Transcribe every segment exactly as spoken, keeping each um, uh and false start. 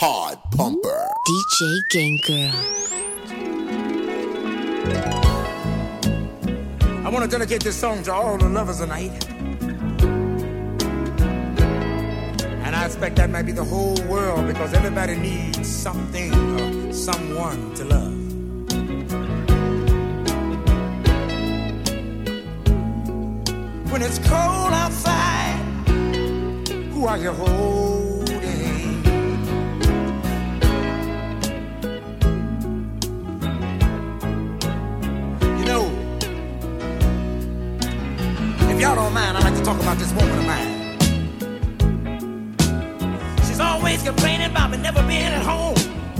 Hard Pumper. D J Gang Girl. I want to dedicate this song to all the lovers tonight. And I expect that might be the whole world, because everybody needs something or someone to love. When it's cold outside, who are you holding? You know, if y'all don't mind, I'd like to talk about this woman of mine. She's always complaining about me never being at home.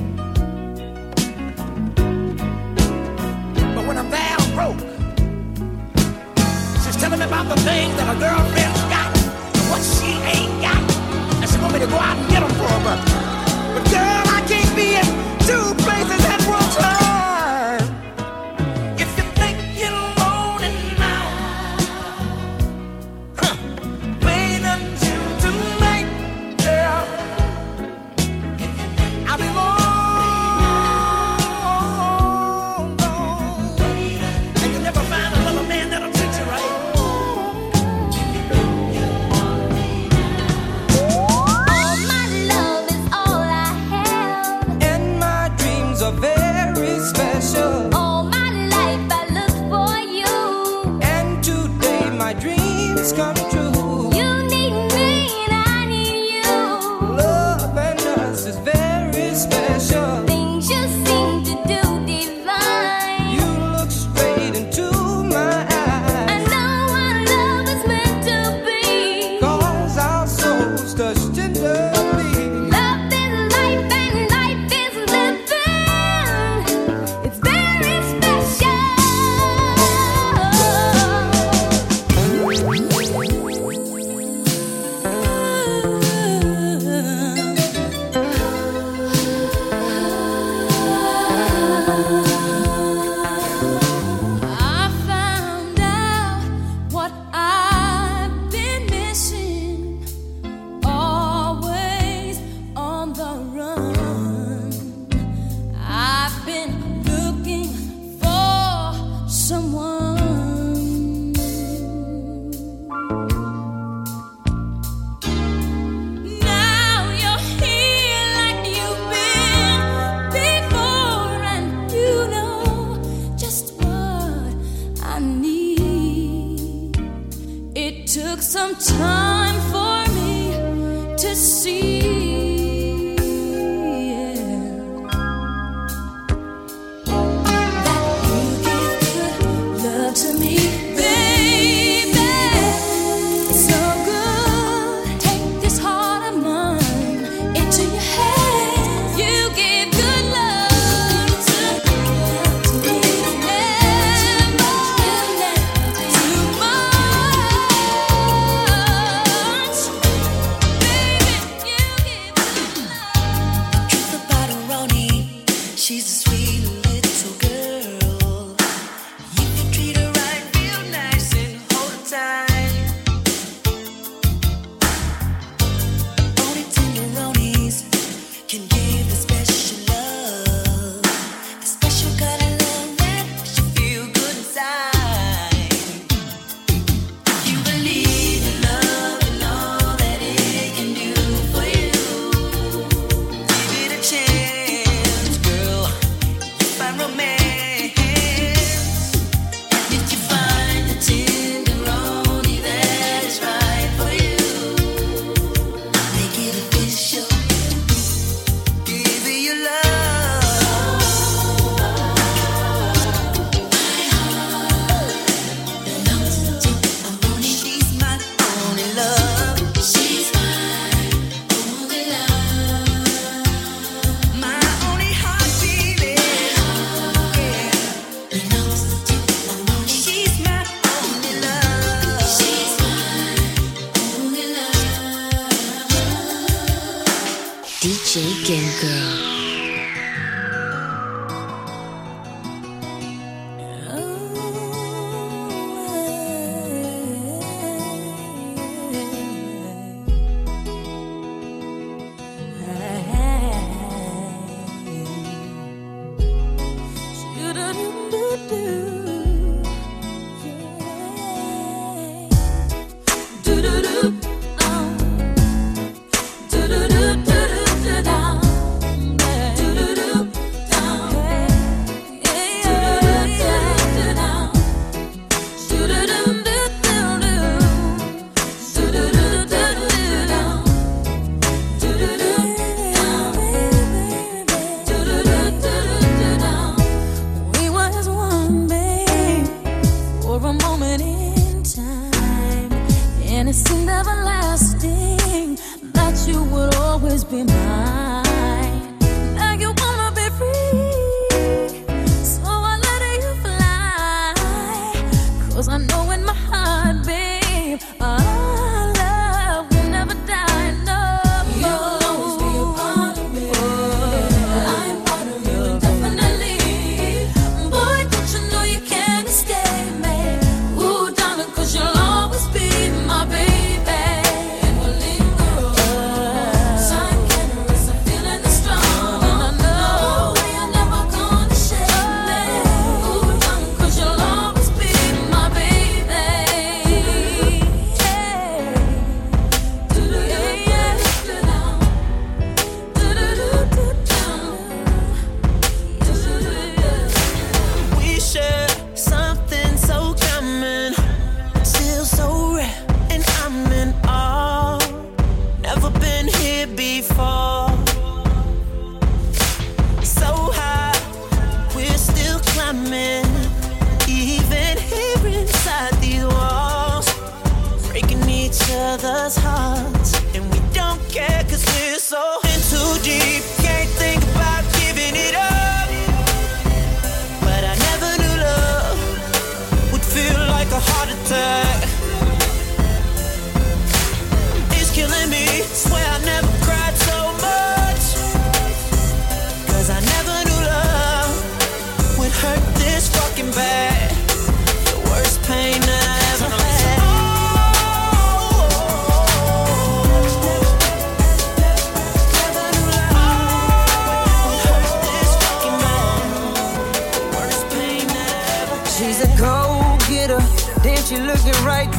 But when I'm there, I'm broke. She's telling me about the things that her girlfriend's got and what she ain't got. And she want me to go out and get them for her, but, but girl, I can't be in two places at one time. If you think you're lonely now, huh, wait until tonight, girl. I'll be long gone, and you'll never find another man that'll treat you right. All my love is all I have. And my dreams are very special. All my life I look for you. And today my dreams come true. You need me and I need you. Love and us is very special. Things you seem to do divine. You look straight into my I eyes. know our love is meant to be. Cause our souls touch tenderly. Love is life and life is living. It's very special. I found out what I've been missing. Always on the run. I've been looking for someone. Now you're here like you've been before, and you know just what I need. It took some time for me to see, that you give good love to me, baby. It's so good. Take this heart of mine into your hands. You give good love to me. Never too much, baby. You give good love. Truth about Aroni, she's a sweet little girl. You can treat her right, real nice, and hold her tight. Only tenderonis can give the special love, the special kind of love that makes you feel good inside. You believe in love and all that it can do for you. Give it a chance, girl. You find romance, and if you find the tenderoni that is right for you, make it official. Give it your love. My heart belongs to Aroni. She's my only love. She's my only love. My only heartbeat, yeah. Belongs to Aroni. She's my only love. She's my only love. D J Gang Girl. Oh,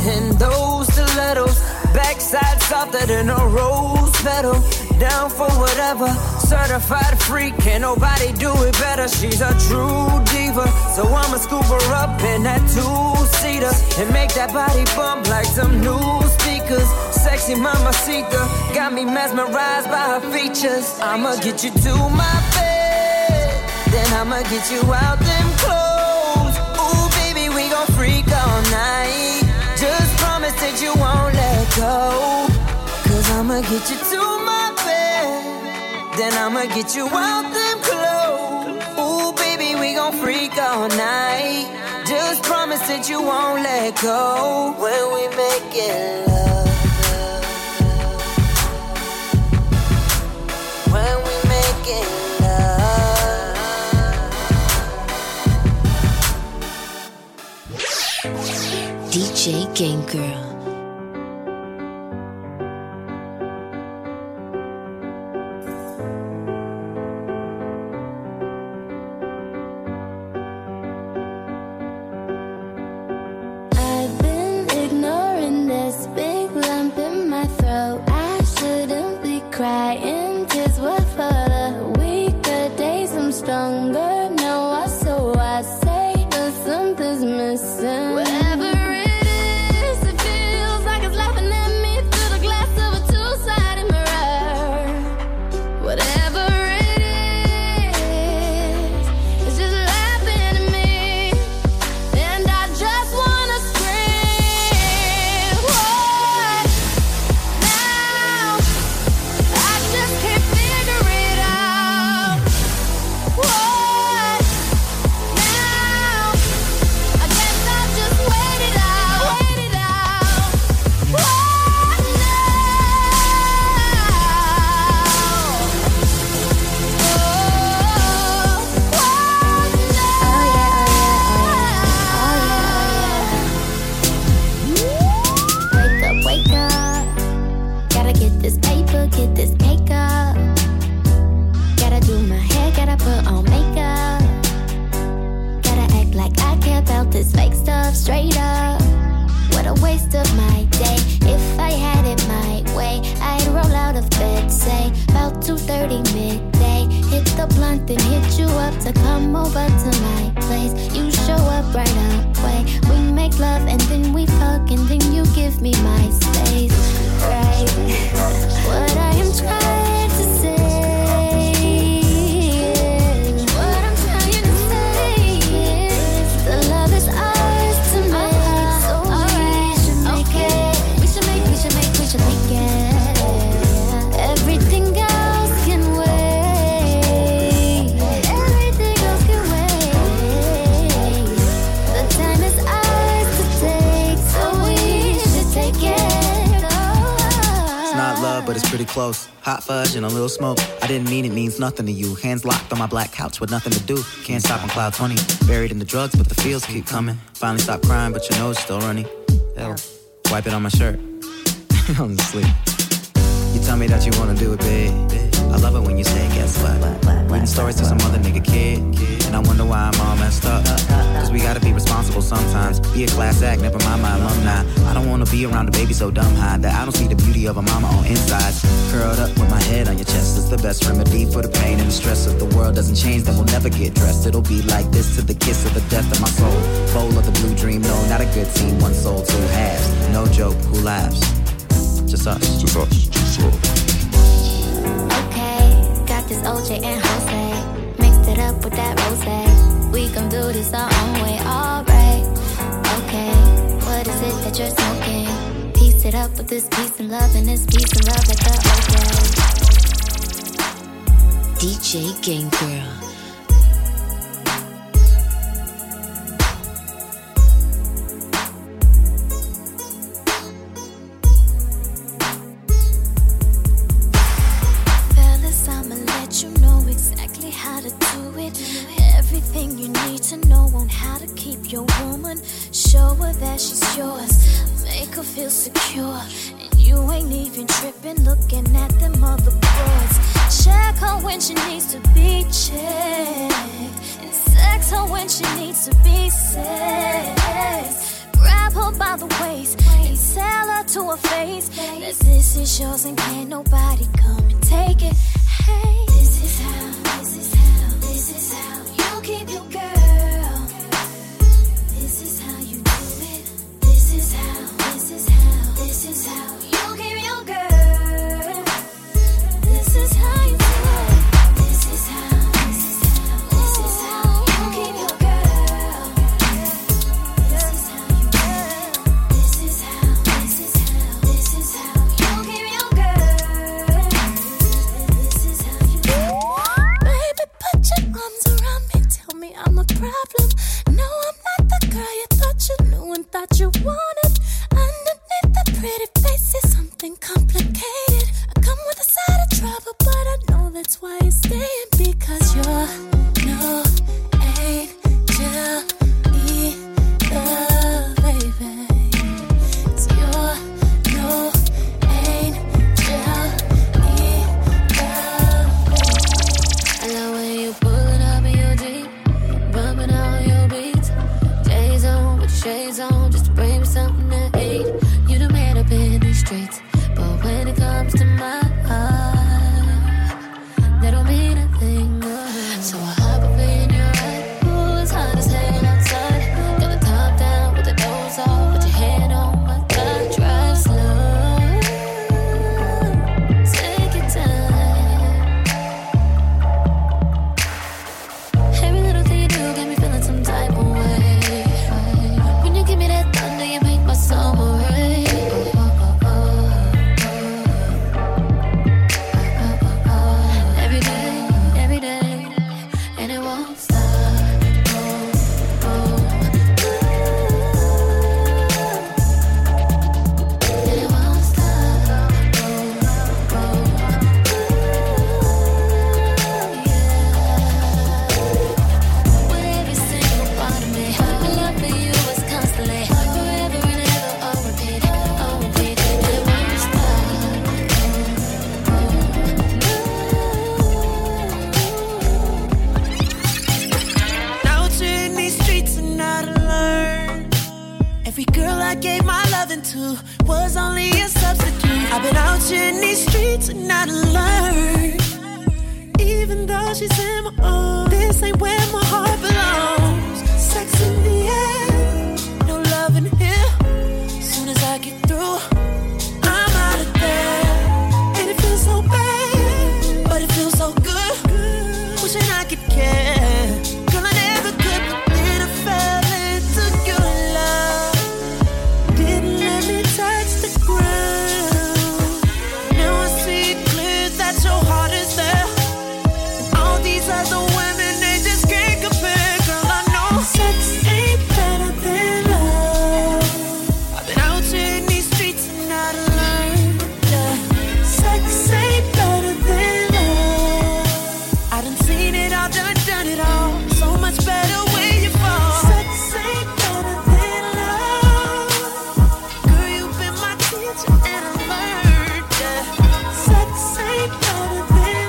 And those stilettos, backside softer than a rose petal. Down for whatever, certified freak, can't nobody do it better. She's a true diva, so I'ma scoop her up in that two-seater and make that body bump like some new speakers. Sexy mamacita, got me mesmerized by her features. I'ma get you to my bed, then I'ma get you out them clothes. Ooh, baby, we gon' freak all night. Just promise that you won't let go, cause I'ma get you to my bed, then I'ma get you out them clothes. Ooh, baby, we gon' freak all night. Just promise that you won't let go when we making love. When we making love. D J Game Girl. Close, hot fudge and a little smoke. I didn't mean it means nothing to you. Hands locked on my black couch with nothing to do. Can't stop on cloud twenty. Buried in the drugs, but the feels keep coming. Finally stopped crying, but your nose still running. Hell, wipe it on my shirt. I'm asleep. You tell me that you wanna do it big. I love it when you say, guess what? Reading stories to some other nigga kid. And I wonder why I'm all messed up. Cause we gotta be responsible sometimes. Be a class act, never mind my alumni. I don't wanna be around a baby so dumb high that I don't see the beauty of a mama on insides. Curled up with my head on your chest. It's the best remedy for the pain and the stress. If the world doesn't change, then we'll never get dressed. It'll be like this to the kiss of the death of my soul. Bowl of the blue dream, no, not a good team. One soul, two halves. No joke, who laughs? Just us. Just us. Just us. This O J and Jose, mixed it up with that rose. We gon' do this our own way, alright. Okay, what is it that you're smoking? Piece it up with this peace and love and this peace and love at the O J. D J Game Girl. Feel secure, and you ain't even tripping. Looking at them other boys. Check her when she needs to be checked, and sex her when she needs to be sexed. Grab grab her by the waist and sell her to her face. That this is yours and can't nobody come and take it. Hey, this is how, this is how, this is how you keep your girl. This is how you do it. This is how, this is how, this is how you keep your girl. This is how you do it. This is how, this is how, this is how you keep your girl. This is how you do it. This is how, this is how, this is how you keep your girl. This is how you do it. Baby, put your arms around me. Tell me I'm a problem. No, I'm not the girl you thought you knew and thought you wanted. Underneath the pretty face is something complicated. I come with a side of trouble, but I know that's why you're staying. Because you're no angel either, baby. 'Cause you're no angel either. I love when you pulling up in your Jeep, bumping all your beats. J's on with shades on, just to bring me something to eat. You the man up in these streets, but when it comes to my heart, that don't mean a thing. No. So I hop up in your ride. Ooh, it's hot as hell outside. Got the top down with the doors off, put your hand on my thigh. Drive slow, take your time. Every little thing you do got me feeling some type of way. When you give me that thunder, you make my summer rain. Oh, oh, oh, oh. Every day, every day, and it won't stop. Oh, oh. And it won't stop. Oh, oh. Yeah. With every single part of me, my love for you is constantly forever and ever on repeat, on repeat. And it won't stop. Out here in these streets and I done learned every girl I gave my loving to was only a substitute. I've been out here in these streets and I done learned, even though she's in my own, this ain't where my heart belongs. Sex in the air, no love in here. Soon as I get through, I'm out of there. And it feels so bad, but it feels so good. Wishing I could care. Girl, I never could, but then I fell into your love. Didn't let me touch the ground. Now I see clear that your heart is there. And all these other women, they just can't compare. Girl, I know sex ain't better than love. I've been out here in these streets and I done learned, yeah, sex ain't better than love. I done seen it all, done, done it all. So much better where you fall. Sex ain't better than love. Girl, you've been my teacher and I learned, yeah, sex ain't better than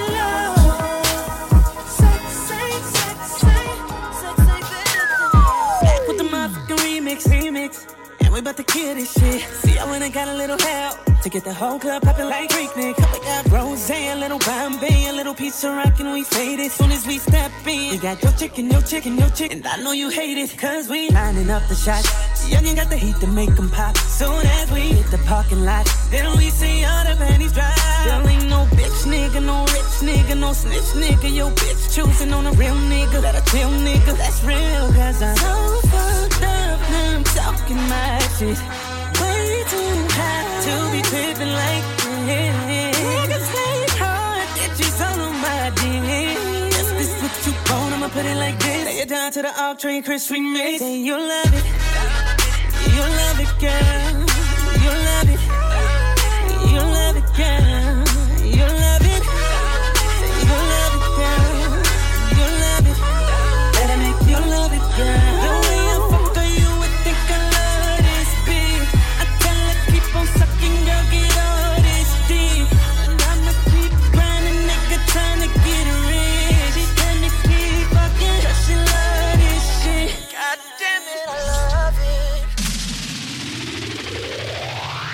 love. Sex ain't, sex ain't, sex ain't better than love. Back with the motherfucking remix, remix. And we about to kill this shit. See, I went and got a little help to get the whole club poppin' like Greek Nick. We got rose, a little Bombay, a little piece of rock, and we fade it soon as we step in. You got your chicken, your chicken, your chicken, and I know you hate it, cause we lining up the shots. Young, you got the heat to make them pop. Soon as we hit the parking lot, then we see all the panties dry. There ain't no bitch nigga, no rich nigga, no snitch nigga. Your bitch choosing on a real nigga, that a chill nigga, that's real. Cause I'm so fucked up, now I'm talking my shit. Way too hot to be tripping like this. Niggas hate hard, get you all on my dick. Yes, this what you want, I'ma put it like this. Lay it down to the All Train Chris remix. Say you love it, you love it, girl. You love it, you love it, girl. You love it, say you love it, girl. You love it, let it make you love it, girl. The way I fuck her, you would think I love this beat. I tell her keep on sucking, girl, get all this deep. And I'ma keep grinding, nigga, trying to get rich. She tell me keep fucking, cause she love this shit. God damn it, I love it.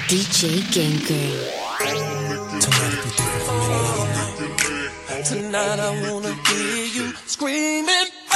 D J Game Girl. Tonight will be different from any other night. Tonight I wanna hear you screaming. Oh!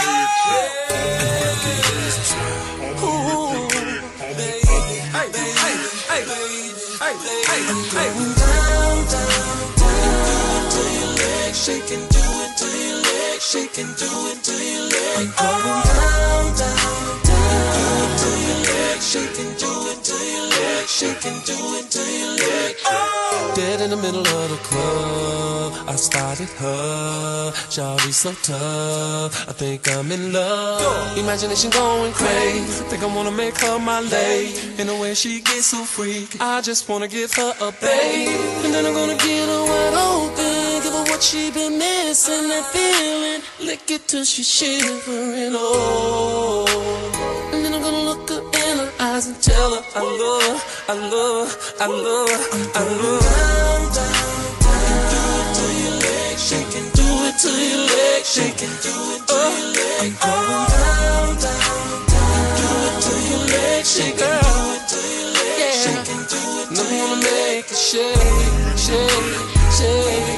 Ooh, baby, hey, hey, hey, hey, hey, hey, hey. Down, down, down to your legs, shaking, do it to your legs, shaking, do it to your legs. I'm going down, down, down to your legs, shaking, do it to your legs, shaking, do it to your legs. Oh! Dead in the middle of the club, I spotted her. Shawty so tough, I think I'm in love. Imagination going crazy, think I wanna make her my lady. In the way she gets so freaky, I just wanna give her a baby. And then I'm gonna get her wide open, give her what she been missing, that feeling. Lick it till she's shivering, oh. And then I'm gonna look her in her eyes and tell her I love her, I love her, I love her, I love her. Down, down, down, do it to your legs, shaking, do it to your legs, shaking, do it to your legs. Going down, down, down, do it to your legs, shaking, do it to your legs, shaking, do it to your legs. I wanna make it shake, shake, shake,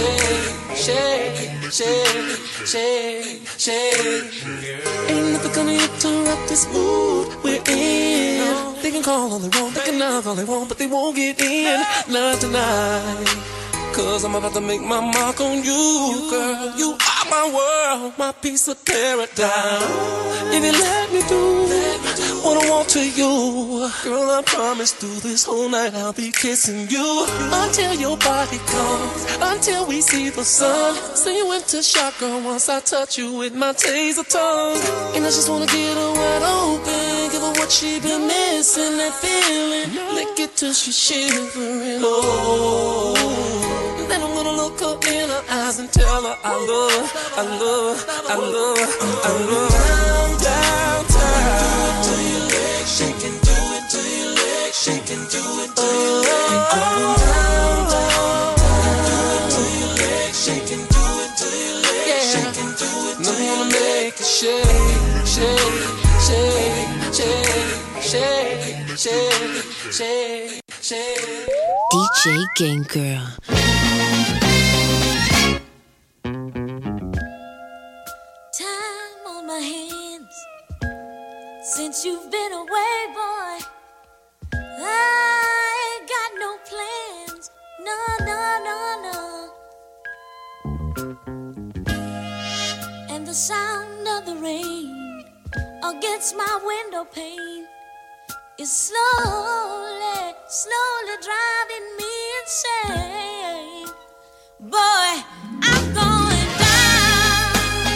shake, shake, shake, shake, shake. Ain't nothing gonna interrupt this mood we're in. They can call all they want, they can knock all they want, but they won't get in. Not tonight, cause I'm about to make my mark on you, girl. You are my world, my piece of paradise. If you let me do what I want to you, girl, I promise through this whole night I'll be kissing you until your body comes, until we see the sun. So you went to shock, girl, once I touch you with my taser tongue. And I just wanna get her wide open, give her what she been missing, that feeling. Lick it till she's shivering, oh. And then I'm gonna look her in her eyes and tell her I love her, I love her, I love her, I love her. Down, down, down. Do it to your legs, shaking, do it to your legs, shaking, do it to your legs. Going down, down, down. Do it to your legs, shaking, do it to your legs, shaking, do it to your legs. I wanna make it shake, shake, shake, shake, shake, shake, shake, shake. D J Game Girl. Time on my hands since you've been away, boy. I ain't got no plans, no, no, no, no. And the sound of the rain against my window pane is slowly, slowly driving me insane. Boy, I'm going down.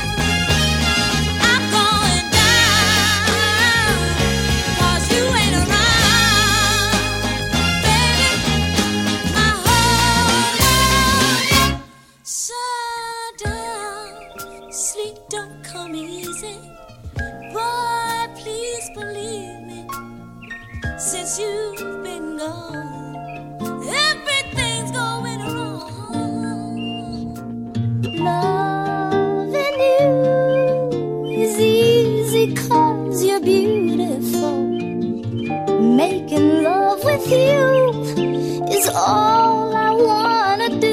I'm going down. 'Cause you ain't around, baby. My whole life. So down. Sleep don't come easy. Boy, please believe me. Since you've been gone, everything's going wrong. Loving you is easy 'cause you're beautiful. Making love with you is all I wanna do.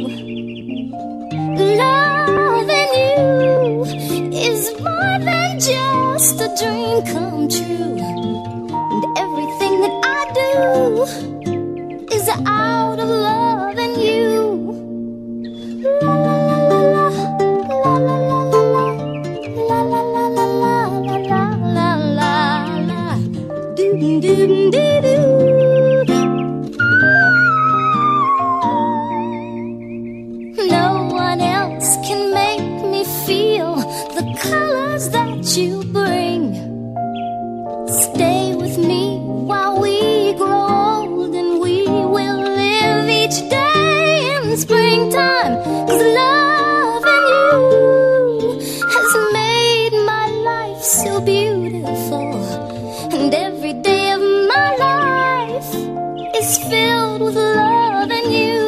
Loving you is more than just a dream come true. And everything that I do is out of love and you. La la la la la la la la la la la la la la la la. Do do do do do. No one else can make me feel the colors that you bring. Stay with me while we grow old, and we will live each day in springtime. 'Cause loving you has made my life so beautiful, and every day of my life is filled with loving you.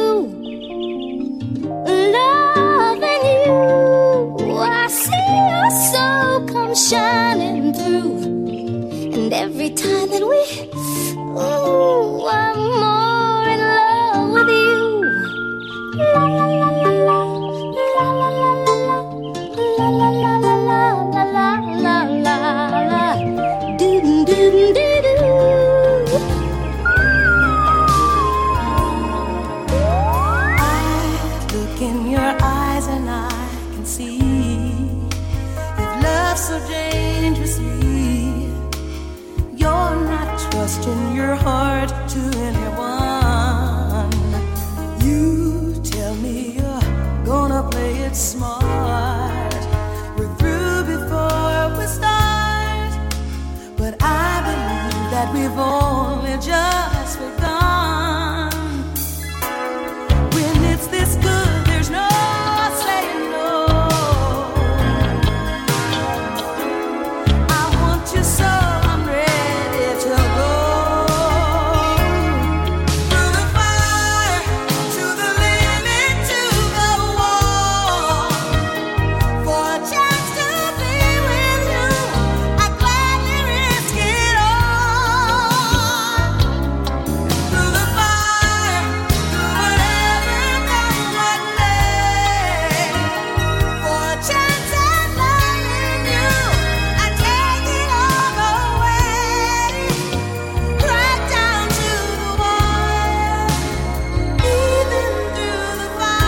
Loving you, I see your soul come shine. love so dangerously. You're not trusting your heart to anyone. You tell me you're gonna play it smart. We're through before we start, but I believe that we've only just begun. When it's this good, there's no saying no. I want you so I'm ready to go. Through the fire, to the limit, to the wall. For a chance to be with you, I'd gladly risk it all. Through the fire, through whatever comes what may. For a chance at loving you, I'd take it all away. Right down to the wire, even through the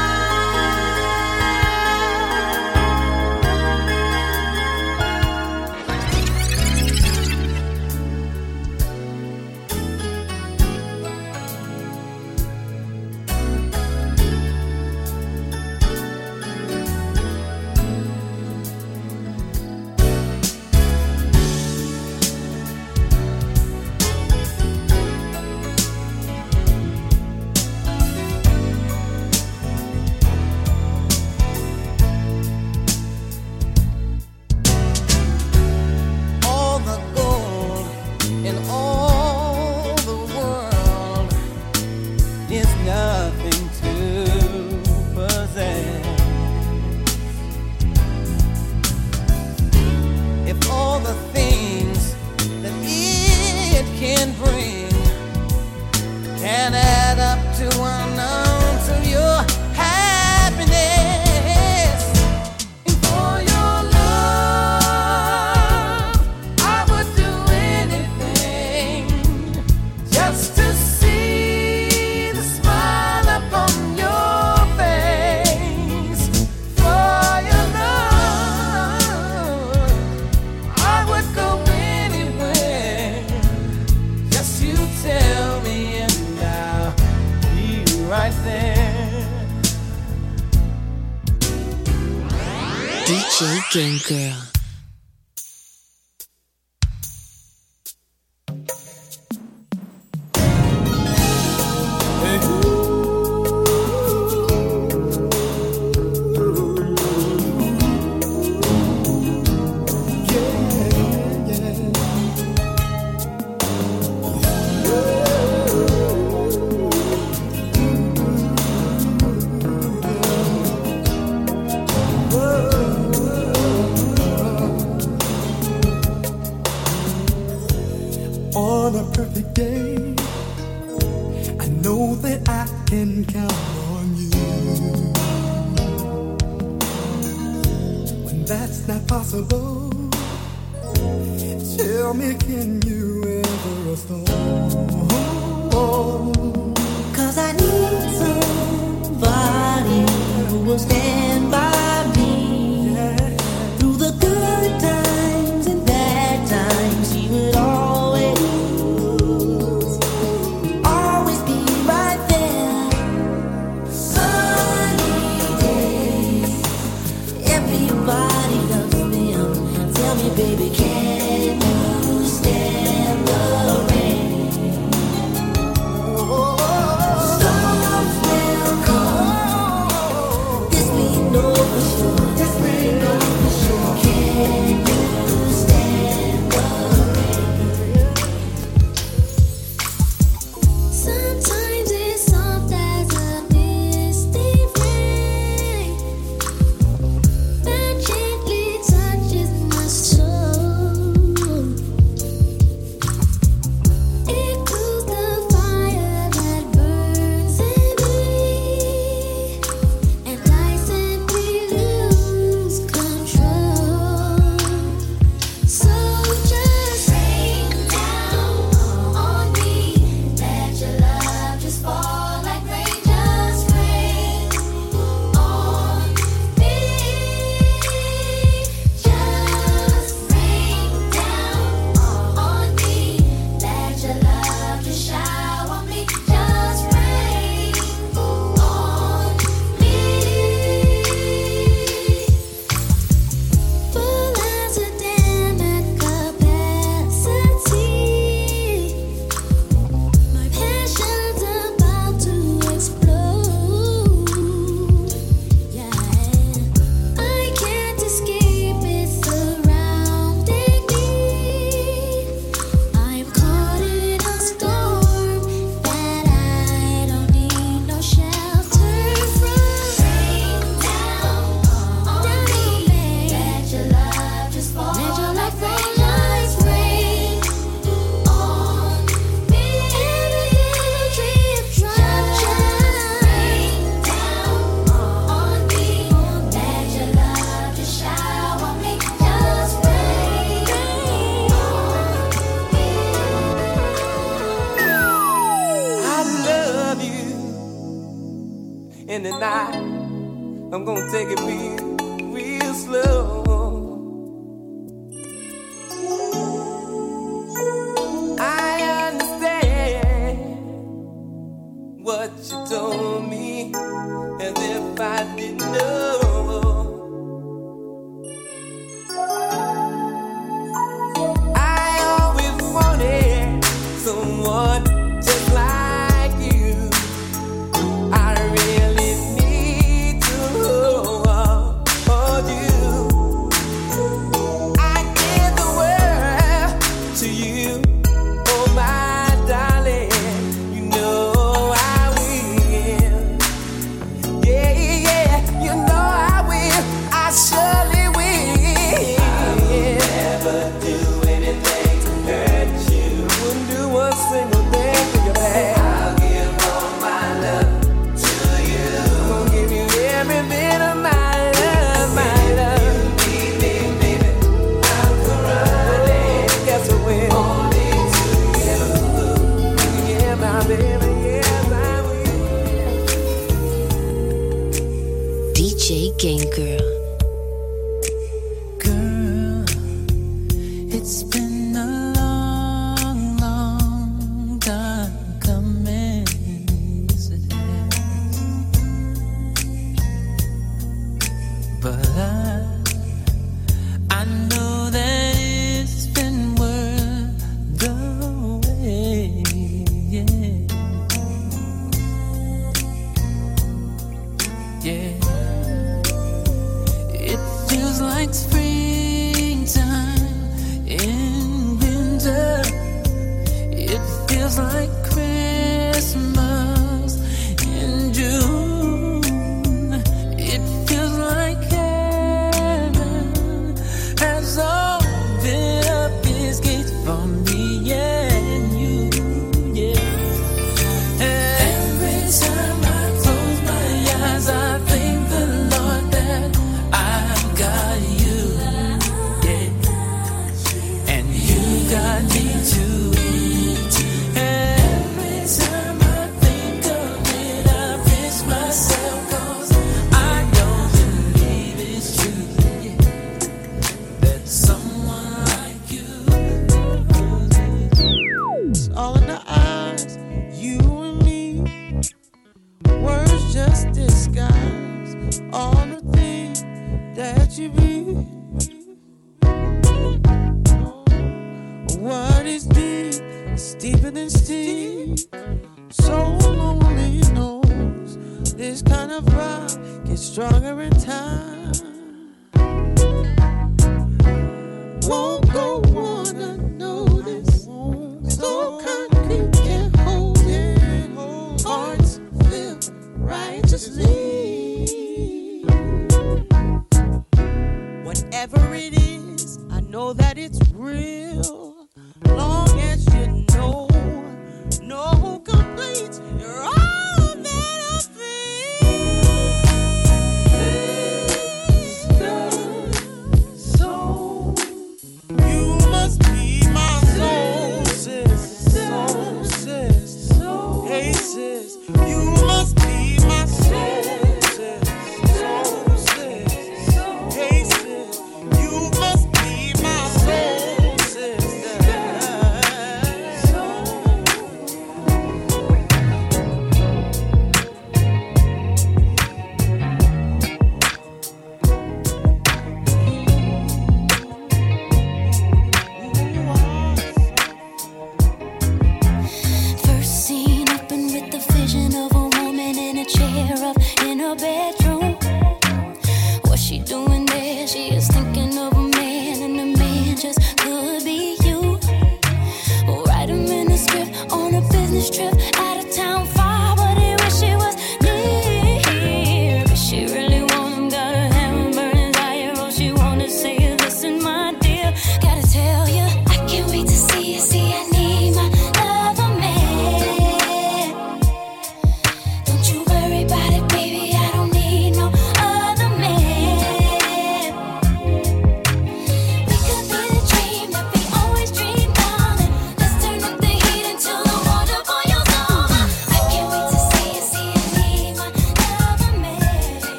all the gold in all the world is nothing to possess. If all the things that it can bring can add up to one ounce of your happiness. And for your love, I would do anything just to see the smile upon your face. For your love, I would go anywhere. Just you tell me and I'll be right there. D J Game Girl. On a perfect day, I know that I can count on you. When that's not possible, tell me, can you ever restore? Cause I need somebody who will stand by me through the good times and bad times. He would always, always be right there. Sunny days, everybody loves them. Tell me, baby, can you stand the rain? Storms will come, this we know. tonight. I'm gonna take it real, real slow. I understand what you told me, as if I didn't know. I always wanted someone just like you. I really need to hold you. I give the world to you, oh my darling. You know I will. Yeah, yeah, you know I will. I surely will. I'll never do anything to hurt you. Wouldn't do one single thing for your back. I'll give all my love to you. I'm gonna give you every bit of my love, my love. You need me, baby. I'm running. Guess I will. Only to you. Yeah, my baby. Yes, I will. D J Game Girl. Girl, it's been a long, long time coming. Yes, it has. But I, I know that it's been worth the wait. Yeah, yeah. It feels like springtime in winter. It feels like Christmas in June. It feels like heaven has opened up its gates for me and you. Yeah. Every time I close my eyes, I thank the Lord that I've got you, yeah, and you got me too. Every time I think of it, I pinch myself, 'cause I don't believe it's true, yeah, that someone like you. It's all in the eyes, you and me. Words just disguise all the things that you be. What is deep is deeper than steep. So lonely knows this kind of vibe gets stronger in time. Won't go on unnoticed. So concrete can't hold it. Hearts filled righteously. Whatever it is, I know that it's real. Long as you know, no complaints. You're all that I feel. So you must be my soul, sis. Soul, sis. Hey, sis. You must be my soul, sis. Soul, sis. Hey, sis. You must be my soul, sis.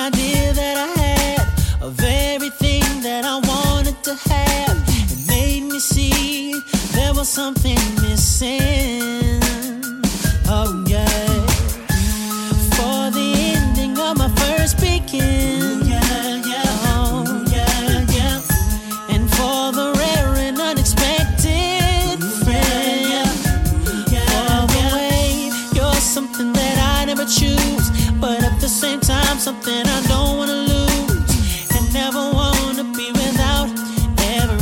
idea that I had of everything that I wanted to have. It made me see there was something missing. Oh yeah. For the ending of my first begin. Yeah, yeah, oh yeah, yeah. And for the rare and unexpected friend. For the way you're something that I never choose, but at the same time something I don't wanna lose and never wanna be without ever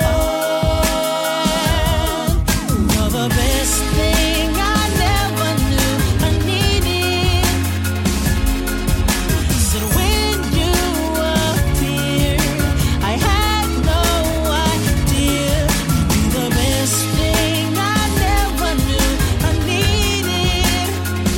again. You're the best thing I never knew I needed. So when you appeared, I had no idea. You'd be the best thing I never knew I needed.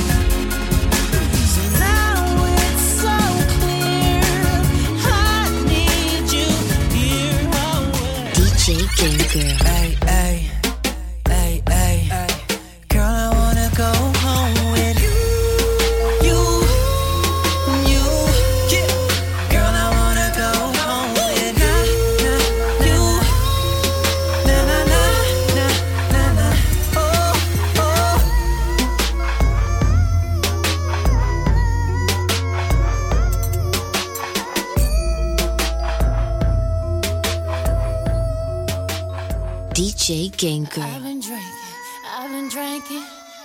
So now it's so clear, I need you here always. D J Game Girl. Hey, hey, hey, hey, hey. Girl, I wanna go home with you, you, you. Yeah. Girl, I wanna go home with you, you. Na na na na na na. Oh oh. D J Game Girl. I've been drinking, I've been drinking.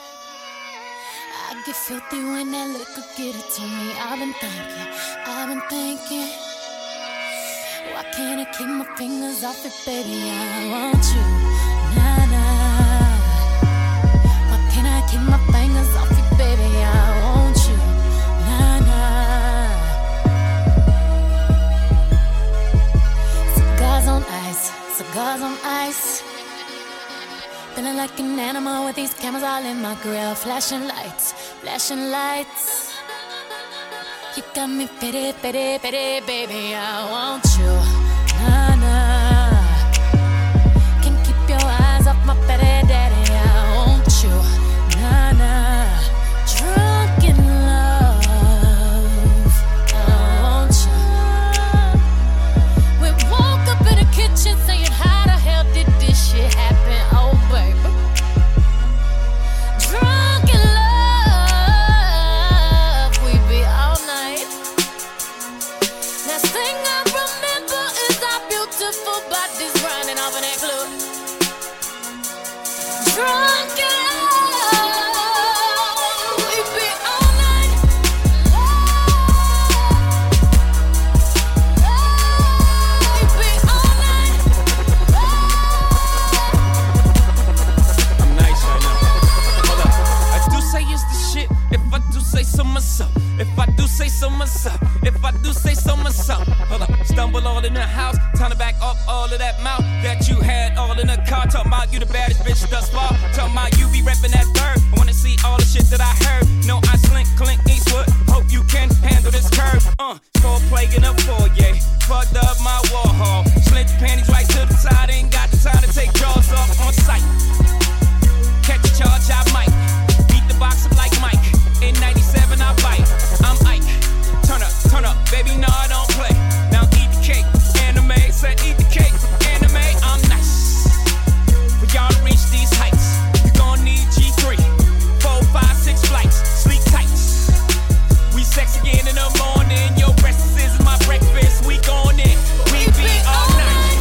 I get filthy when that liquor get it to me. I've been thinking, I've been thinking. Why can't I keep my fingers off it, baby? I want you, nah nah. Why can't I keep my fingers off it, baby? I want you, nah nah. Cigars on ice, cigars on ice. Feeling like an animal with these cameras all in my grill. Flashing lights, flashing lights. You got me pity, pity, pity, baby. I want you, nah, nah. Can't keep your eyes off my pity, daddy. I want you, nah, nah. Drunk in love, I want you. We woke up in the kitchen saying, how the hell did this shit happen? Oh, baby. Drunk in love, we be all night. Last thing I remember is our beautiful bodies running off in that club. Drunk in love, we be all night. We be all night. I'm nice right now. Hold up. I do say it's the shit. If I do say so myself. If I do say so myself. If I do say so myself. Hold up. Stumble all in the house. Time to back up all of that mouth that you had all in the car. Talking about you the baddest bitch thus far. Talking about you be reppin' that third. I wanna see all the shit that I heard. No, I slink, Clint Eastwood. Hope you can handle this curve. Uh, score plague in a foyer. Fucked up my Warhol. Slint your panties right to the side. Ain't got the time to take jaws off on sight. Catch a charge, I might. Beat the box up like Mike. In ninety-seven, I bite. I'm Ike. Turn up, turn up, baby, no, I don't play. Now eat the cake, anime. Said eat the cake, anime. I'm nice. For y'all to reach these heights, you gon' need G three, four, five, six flights. Sleep tight. We sex again in the morning. Your breakfast is my breakfast. We gon' in. We be all night.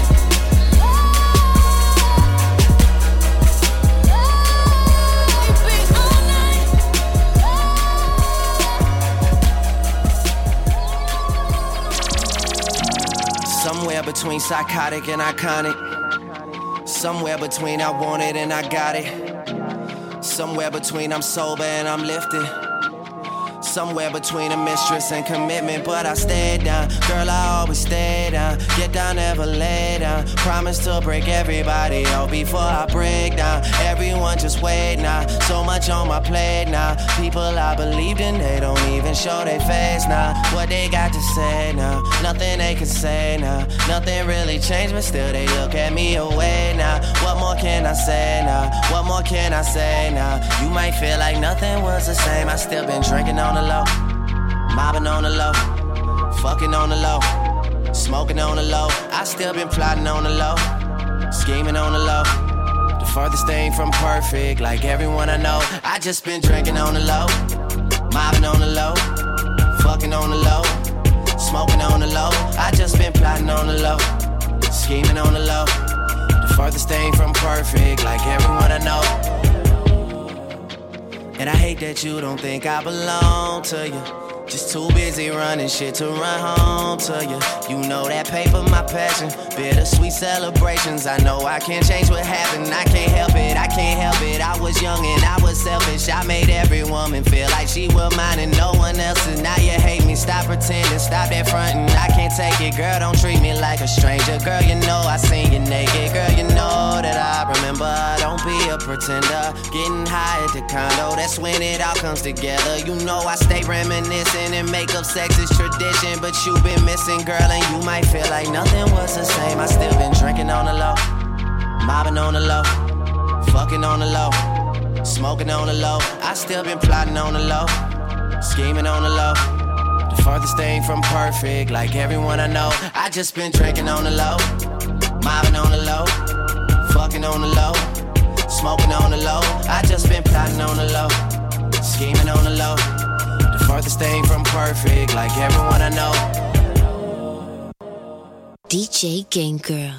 Somewhere between psychotic and iconic. Somewhere between I want it and I got it. Somewhere between I'm sober and I'm lifted. Somewhere between a mistress and commitment, but I stayed down. Girl, I always stay down. Get down, never lay down. Promise to break everybody out before I break down. Everyone just wait now. So much on my plate now. People I believed in, they don't even show their face now. What they got to say now? Nothing they can say now. Nothing really changed, but still they look at me away now. What more can I say now? What more can I say now? You might feel like nothing was the same. I still been drinking on the low, mobbing on the low. Fucking on the low, smoking on the low. I still been plotting on the low, scheming on the low. The furthest thing from perfect, like everyone I know. I just been drinking on the low, mobbing on the low, fucking on the low, smoking on the low. I just been plotting on the low, scheming on the low. The furthest thing from perfect, like everyone I know. And I hate that you don't think I belong to you. Just too busy running shit to run home to you. You know that paper, my passion. Bittersweet celebrations. I know I can't change what happened. I can't help it, I can't help it. I was young and I was selfish. I made every woman feel like she was mine and no one else's. Now you hate me, stop pretending, stop that fronting. I can't take it, girl, don't treat me like a stranger. Girl, you know I seen you naked. Girl, you know that I remember. Don't be a pretender. Getting high at the condo, that's when it all comes together. You know I stay reminiscing and make up sex is tradition, but you been missing, girl, and you might feel like nothing was the same. I still been drinking on the low, mobbing on the low, fucking on the low, smoking on the low. I still been plotting on the low, scheming on the low. The furthest thing from perfect, like everyone I know. I just been drinking on the low, mobbing on the low, fucking on the low, smoking on the low. I just been plotting on the low, scheming on the low. Furthest thing from perfect, like everyone I know. D J Game Girl.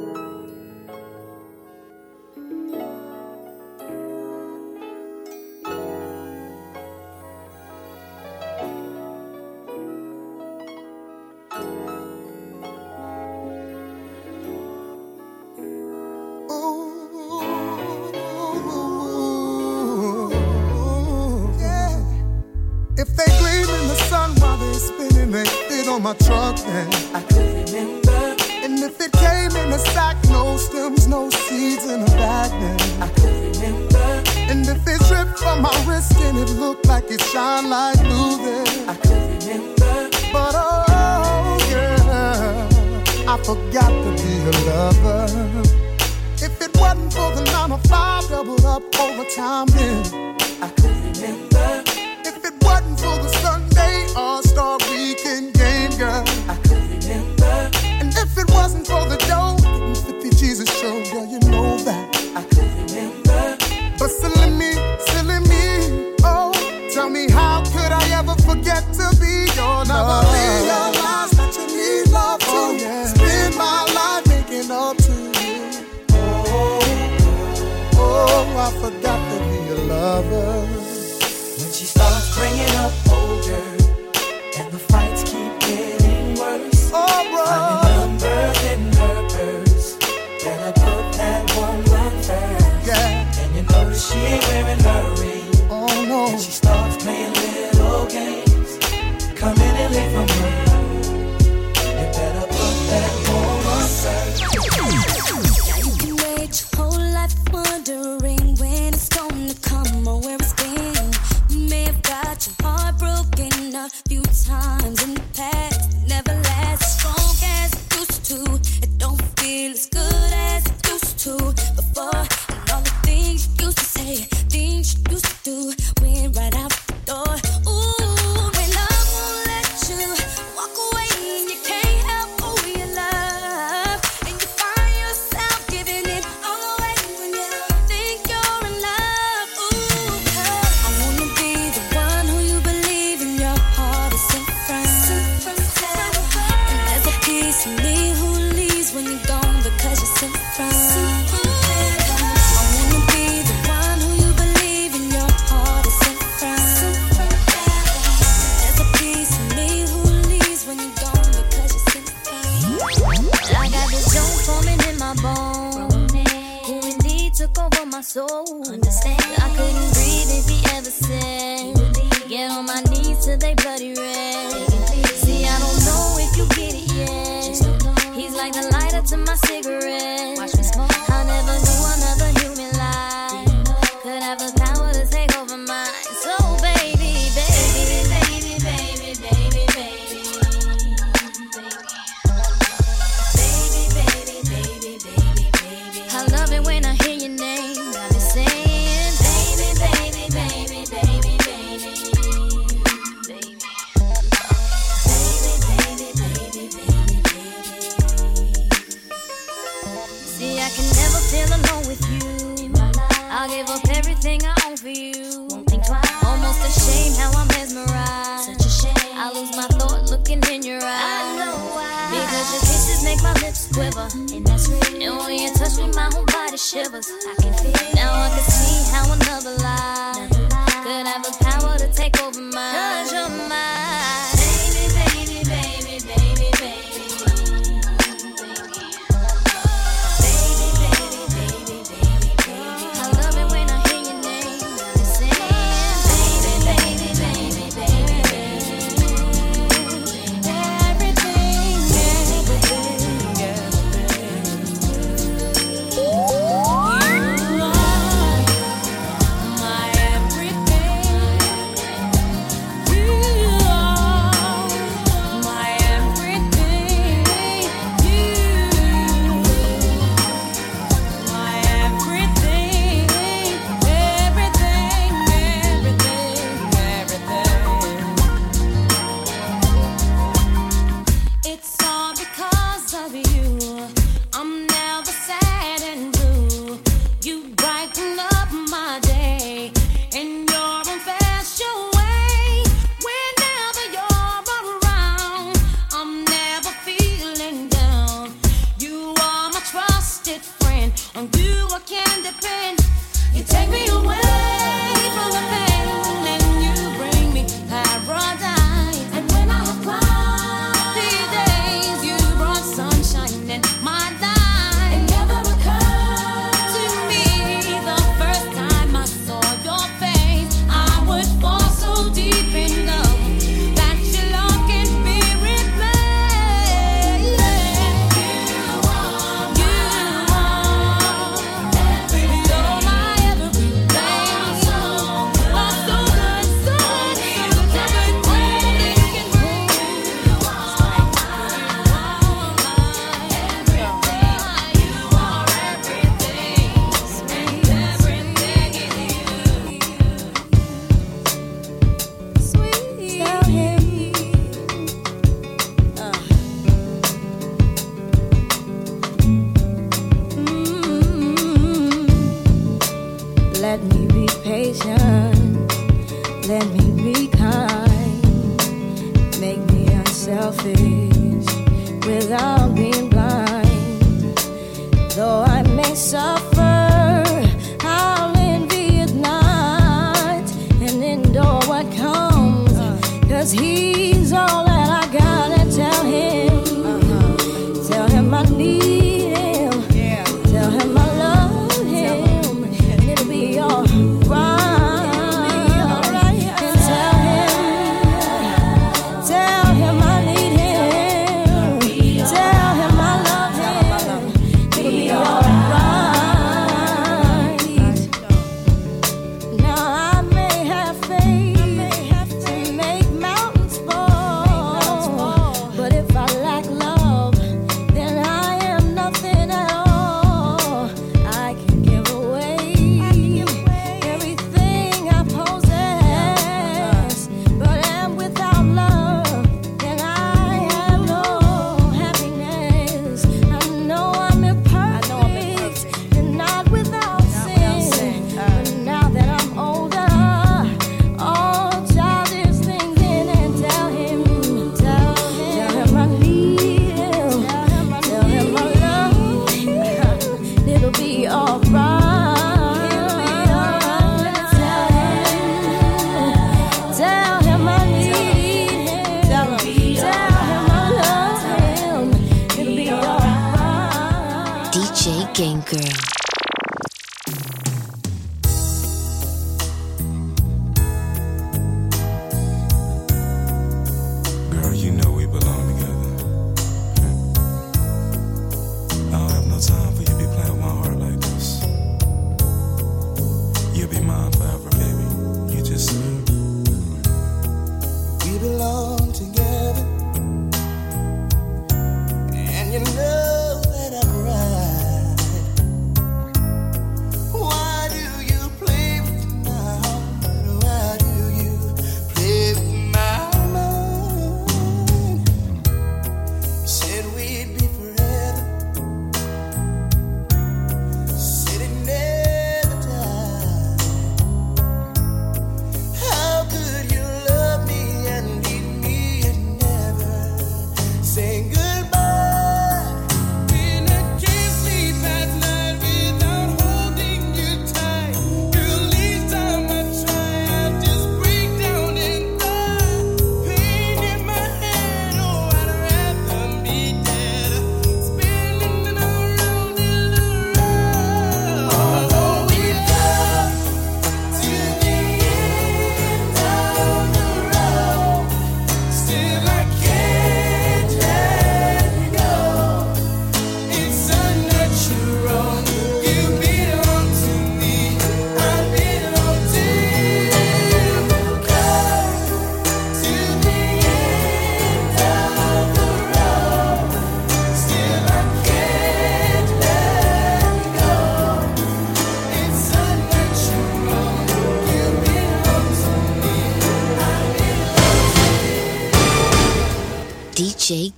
My truck, and I could remember. And if it came in a sack, no stems, no seeds in a bag, then I could remember. And if it dripped from my wrist and it looked like it shined like blue, then I could remember. But oh yeah, I forgot to be a lover. If it wasn't for the nine to five doubled up overtime, then I could remember. If it wasn't for the Sunday All-Star Weekend game, girl, I could remember. And if it wasn't for the dough, getting fifty Jesus show, girl, you know that I could remember. But silly me, silly me, oh, tell me how could I ever forget to be your lover? Never realize that you need love too. Oh, yeah. Spend my life making up to you. Oh, oh, I forgot to be a lover. When she starts bringing up older and the fights keep getting worse, oh, bro. Finding numbers in her purse, better put that woman first. Yeah. And you notice she ain't wearing her ring. Oh no. And she starts playing little games, coming in late from work. You better put that woman first. Now you can wait your whole life wondering when it's gonna come or where it's been. You may have got your heart broken a few times in the past. Never last as strong as it used to. It don't feel as good as it used to before. And all the things you used to say, things you used to do, went right out the door. Ooh, when love won't let you walk away and you can't help who you love, and you find yourself giving it all away when you think you're in love. Ooh, I wanna be the one who you believe in your heart is sent from. And there's a piece of me who leaves when you're gone because you're sent from. I wanna be the one who you believe in your heart is sent from. There's a piece of me who leaves when you're gone because you're sent from. I got this joke forming in my bones, who indeed took over my soul. Understand? I couldn't breathe if he ever said, get on my knees till they bloody red. See, I don't know if you get it yet. He's like the lighter to my cigarette. Watch me smoke. I never knew another human life could have the power to take over mine. So baby, baby, baby, baby, baby, baby, baby, baby, baby, baby, baby. I love it when I hear your name. I've been saying, baby, baby, baby, baby, baby, baby, baby, baby, baby. quiver. And that's real. And when you touch me, my whole body shivers. I can feel. Now I can see how another lie could have the power to take over mine. Cause you're mine. Baby, baby, baby, baby, baby. And you know that I'm right.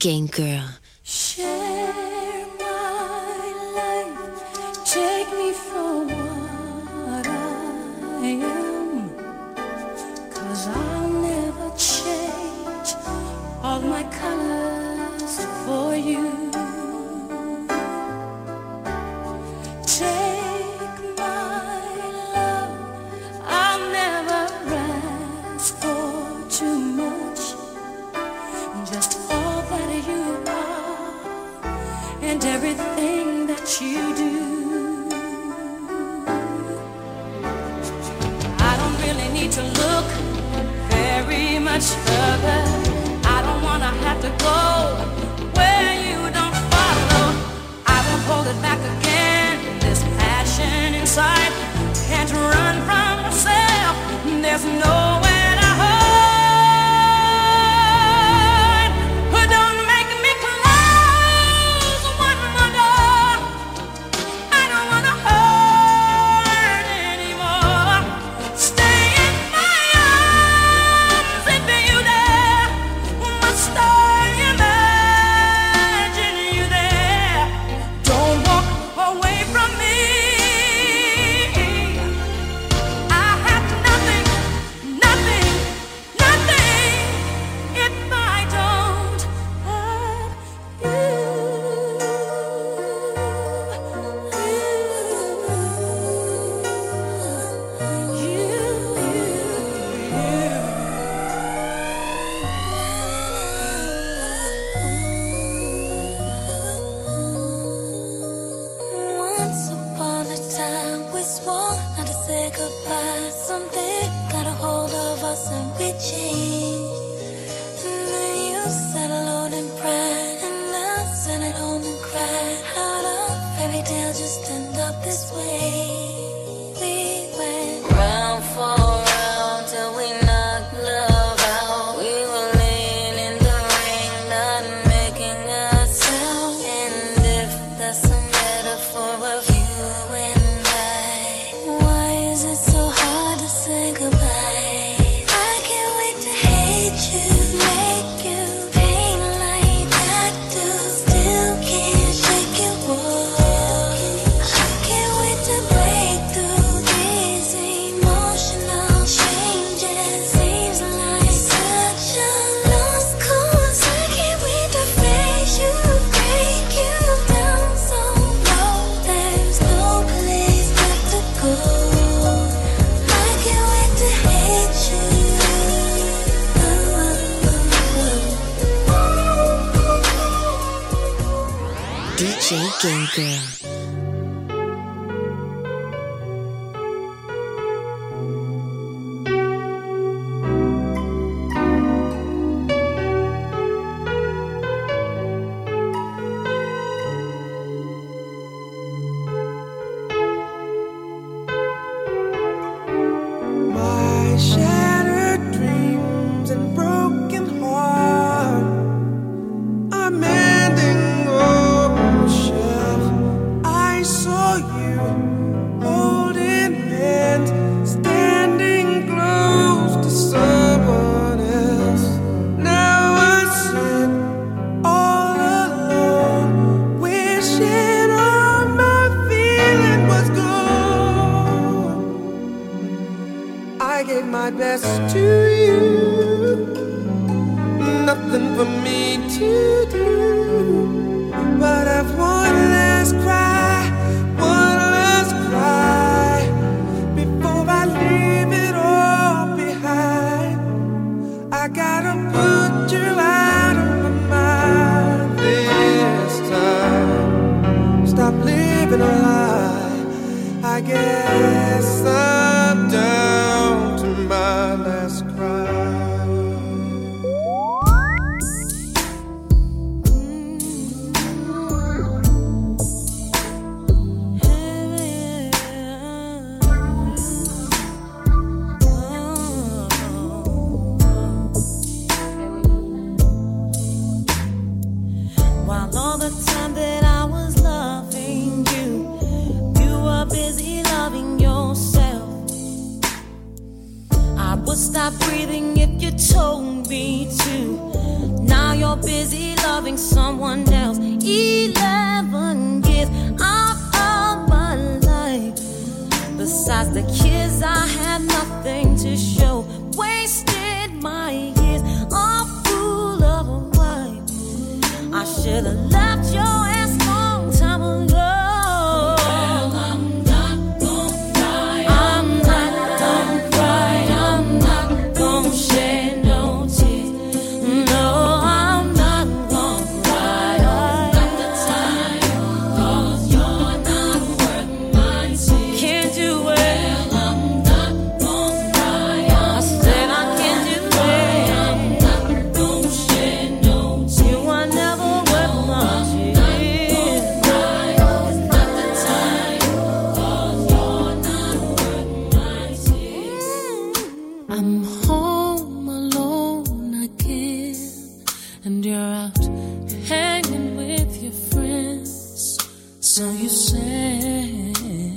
Game Girl. Share my life, take me for what I am, 'cause I'll never change all my colors for you. Take my love, I'll never ask for too much, just all that you are and everything that you do. I don't really need to look very much further. I don't wanna have to go where you don't follow. I won't hold it back again. This passion inside can't run from myself. There's nowhere to hide. But don't make me close one more door. I don't wanna hurt anymore. Stay in my arms if you dare. Must I imagine you there? Don't walk away from me. I have nothing, nothing, nothing if I don't have Once upon a time we swore not to say goodbye. Something got a hold of us and we changed. And then you sat alone in pride, and I sat at home and cried. How the fairy tale just end up this way? We went round for round till we knocked love out. We were laying in the rain, not making a sound. And if that's a metaphor of you and I, why is it so hard to say goodbye? I can't wait to hate you, make you pain like I do. Still can't shake it off. I can't wait to break through these emotional changes. Seems like such a lost cause. I can't wait to face you, break you down so low. There's no place left to go. I can't wait to hate you. D J Game Girl. My shattered dreams and broken heart are mending on the shelf. I saw you holding hands, standing close to someone else. Now I sit all alone, wishing all my feeling was gone. I gave my best to you, nothing for me to do, but I've one last cry, one last cry, before I leave it all behind. I gotta put you out of my mind this time. Stop living a lie. I guess I'm down to my last cry. While all the time that I was loving you, you were busy loving yourself. I would stop breathing if you told me to. Not Now you're busy loving someone else. Eleven years out of my life. Besides the kids, I had nothing to show. Wasted my years, a fool of a wife. I should have left your ass long time ago. Well, I'm not gonna cry. I'm not gonna cry. I'm not gonna shed no tears. No, I'm not gonna cry. I've got the time, 'cause you're not worth my tears. Can't do it. Well, I'm not gonna cry. I said I can't do it. I'm not gonna shed no tears. You are never worth my tears. It's not the time, 'cause you're not worth my tears. I'm home alone again, and you're out hanging with your friends. So you say,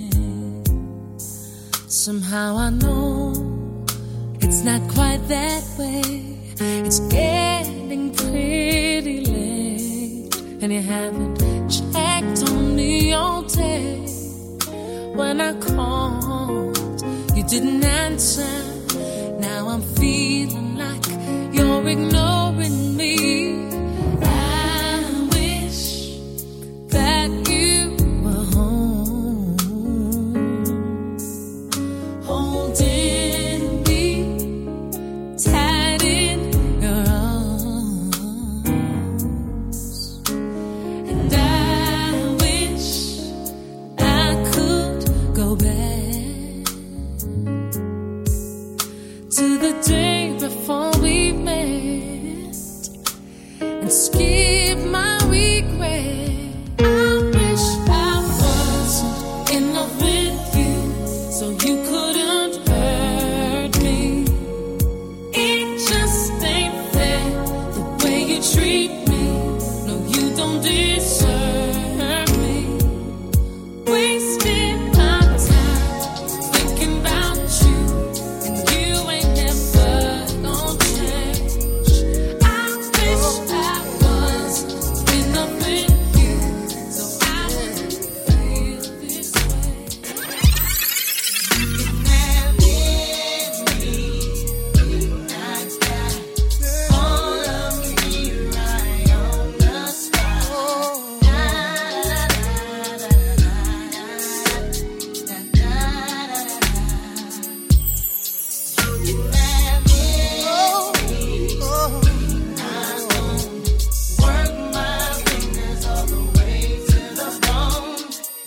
somehow I know it's not quite that way. It's getting pretty late, and you haven't checked on me all day. When I called, you didn't answer. Now I'm feeling like you're ignoring me. I wish that you were home, holding me tight in your arms. And I wish I could go back to the day before we met and skip my regret. I wish I wasn't in love with you, so you couldn't hurt me. It just ain't fair the way you treat me. No, you don't deserve me. Wasting my time thinking about you, and you ain't never gonna change. I wish I was in love with you, so I wouldn't feel this way. All of me right on the spot. Work my fingers all the way to the bone.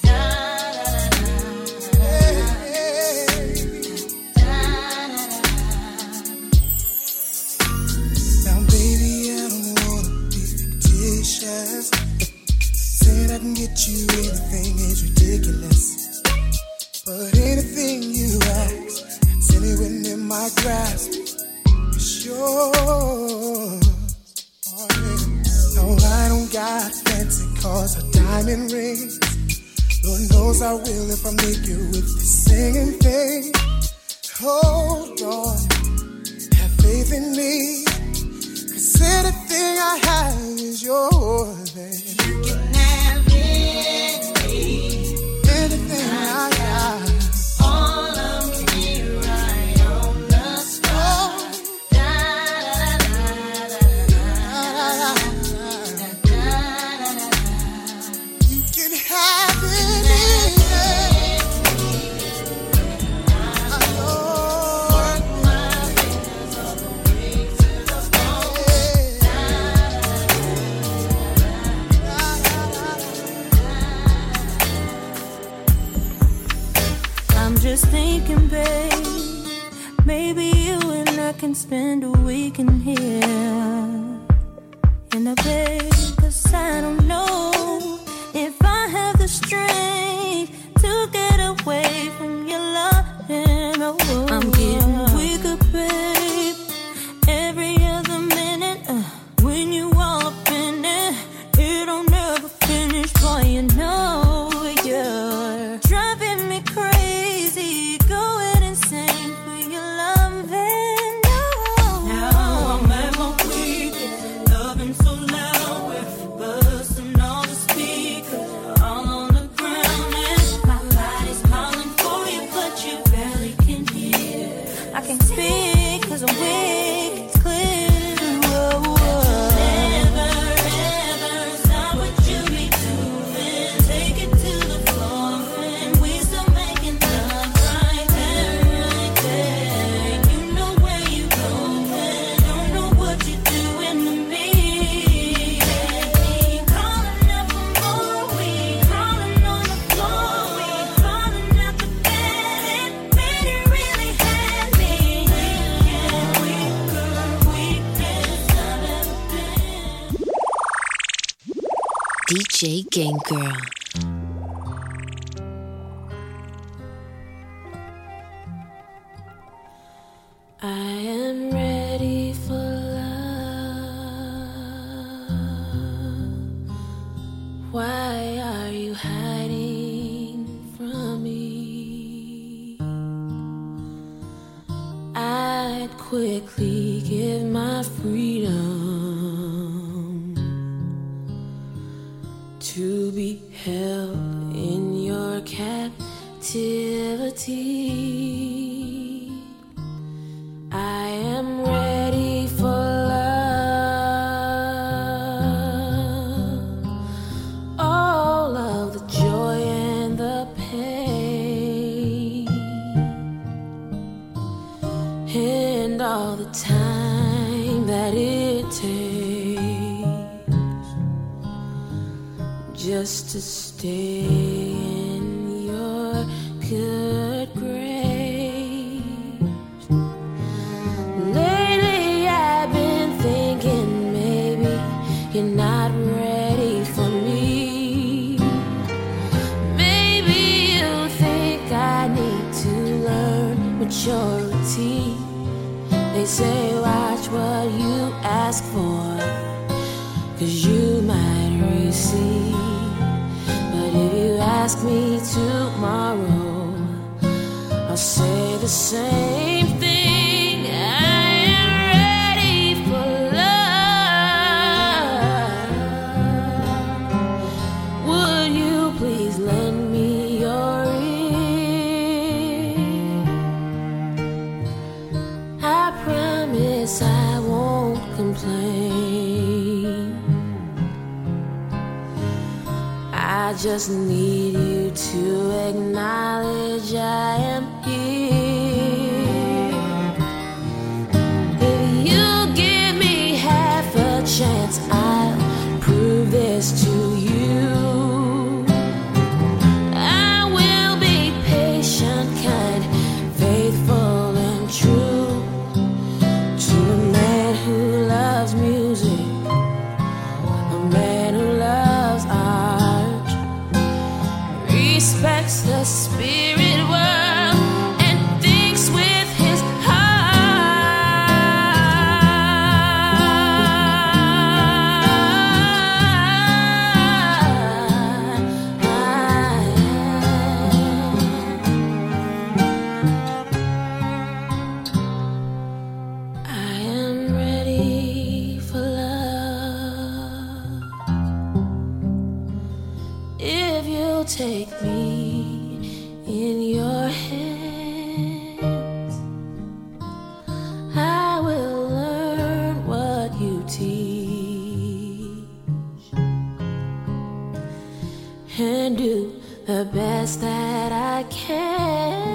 Now, baby, I don't wanna be fictitious. Saying I can get you anything is ridiculous. But anything you ask, it's anywhere near my grasp. It's yours. Oh, yeah. No, I don't got fancy cars or diamond rings. Lord knows I will if I make you with this singing thing. Hold on, have faith in me. 'Cause anything I have is yours, baby. You can have anything. Anything I got. All of me right on the spot. You can have it. I know. Work my fingers all the way to the bone. I'm just thinking, babe, maybe you and I can spend a week in here in a bed. 'Cause I don't know if I have the strength to get away from your love. Oh, I'm getting weaker, babe, every other minute. Uh, when you all up in it, it don't ever finish, boy, you know you're driving me crazy, going insane for your love. And now I'm at my weakest, loving so D J Game Girl. I am ready for love. Why are you hiding from me? I'd quickly give my freedom to be held in your captivity. I am ready for love. All of the joy and the pain, and all the time that it takes just to stay in your good grace. You're not ready for me. Maybe you think I need to learn maturity. They say watch what you ask for, 'cause you might receive. But if you ask me tomorrow, I'll say the same thing. I just need you to acknowledge I am here. If you give me half a chance, I'll prove this to you. I will be patient, kind, faithful and true to a man who loves music, a man who loves art, respects the spirit world and thinks with his take me in your hands. I will learn what you teach and do the best that I can.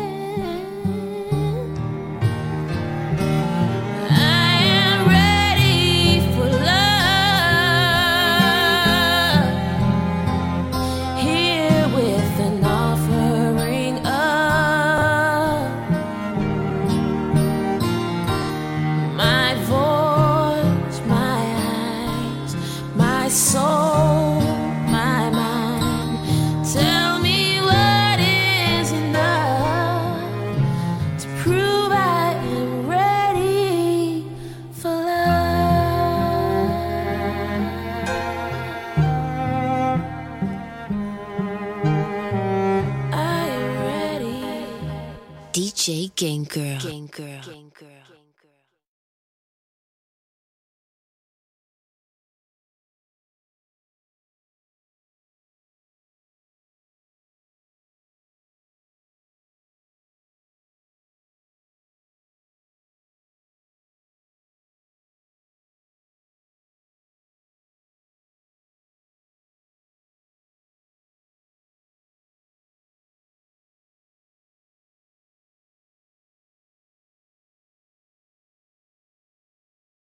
D J Game Girl. Game Girl. Game Girl.